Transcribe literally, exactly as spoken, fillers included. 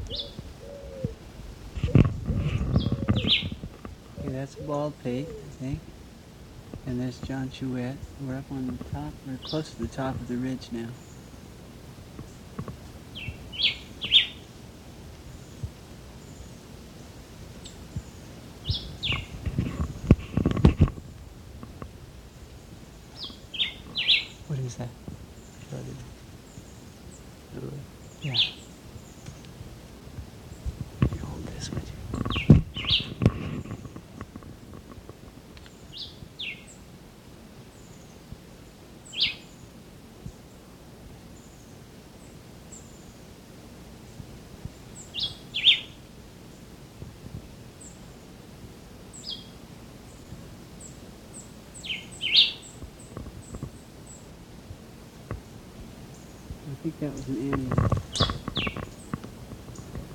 Okay, that's a bald pate, I think. And there's John Chouette. We're up on the top. We're close to the top of the ridge now. What is that? Yeah. You hold this, would you? I think that was an animal.